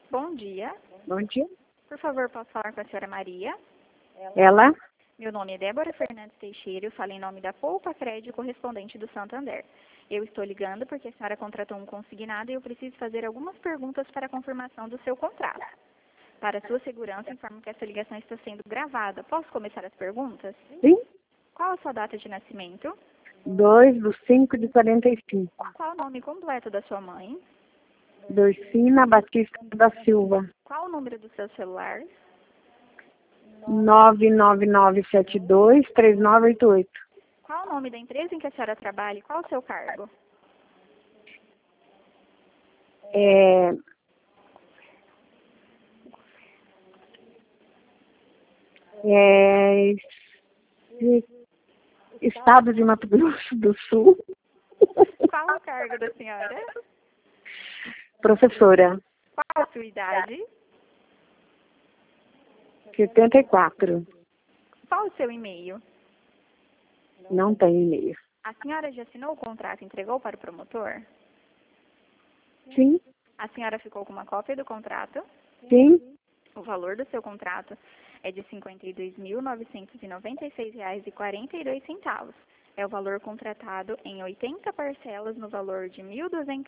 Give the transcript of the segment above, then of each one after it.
Bom dia. Bom dia. Por favor, posso falar com a senhora Maria? Ela? Meu nome é Débora Fernandes Teixeira, eu falo em nome da Poupa Crédito correspondente do Santander. Eu estou ligando porque a senhora contratou um consignado e eu preciso fazer algumas perguntas para a confirmação do seu contrato. Para sua segurança, informo que essa ligação está sendo gravada. Posso começar as perguntas? Sim. Qual a sua data de nascimento? 2/5/45. Qual o nome completo da sua mãe? Dorcina Batista da Silva. Qual o número do seu celular? 999723988. Qual o nome da empresa em que a senhora trabalha e qual o seu cargo? Estado de Mato Grosso do Sul. Qual o cargo da senhora? Professora. Qual a sua idade? 74. Qual o seu e-mail? Não tem e-mail. A senhora já assinou o contrato e entregou para o promotor? Sim. A senhora ficou com uma cópia do contrato? Sim. O valor do seu contrato é de R$ 52.996,42. É o valor contratado em 80 parcelas no valor de R$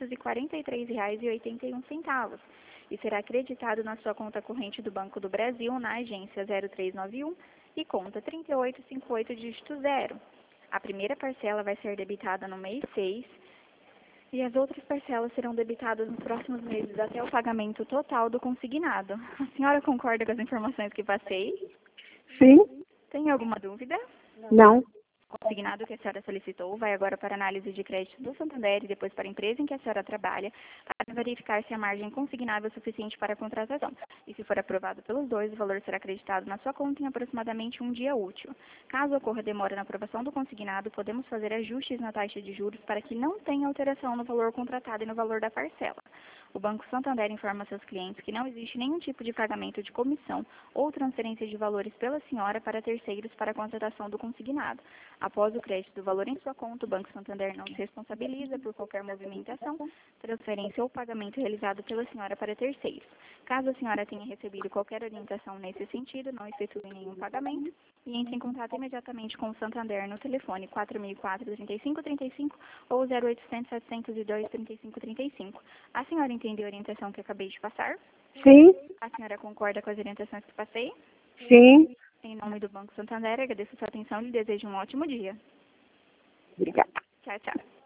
1.243,81 e será acreditado na sua conta corrente do Banco do Brasil na agência 0391 e conta 3858 dígito 0. A primeira parcela vai ser debitada no mês 6 e as outras parcelas serão debitadas nos próximos meses até o pagamento total do consignado. A senhora concorda com as informações que passei? Sim. Tem alguma dúvida? Não. O consignado que a senhora solicitou vai agora para análise de crédito do Santander e depois para a empresa em que a senhora trabalha, para verificar se a margem consignável é suficiente para a contratação. E se for aprovado pelos dois, o valor será acreditado na sua conta em aproximadamente um dia útil. Caso ocorra demora na aprovação do consignado, podemos fazer ajustes na taxa de juros para que não tenha alteração no valor contratado e no valor da parcela. O Banco Santander informa seus clientes que não existe nenhum tipo de pagamento de comissão ou transferência de valores pela senhora para terceiros para a contratação do consignado. Após o crédito do valor em sua conta, o Banco Santander não se responsabiliza por qualquer movimentação, transferência ou pagamento realizado pela senhora para terceiros. Caso a senhora tenha recebido qualquer orientação nesse sentido, não efetue nenhum pagamento e entre em contato imediatamente com o Santander no telefone 4004-3535 ou 0800-702-3535. A senhora entendeu a orientação que acabei de passar? Sim. A senhora concorda com as orientações que passei? Sim. Em nome do Banco Santander, agradeço a sua atenção e lhe desejo um ótimo dia. Obrigada. Tchau, tchau.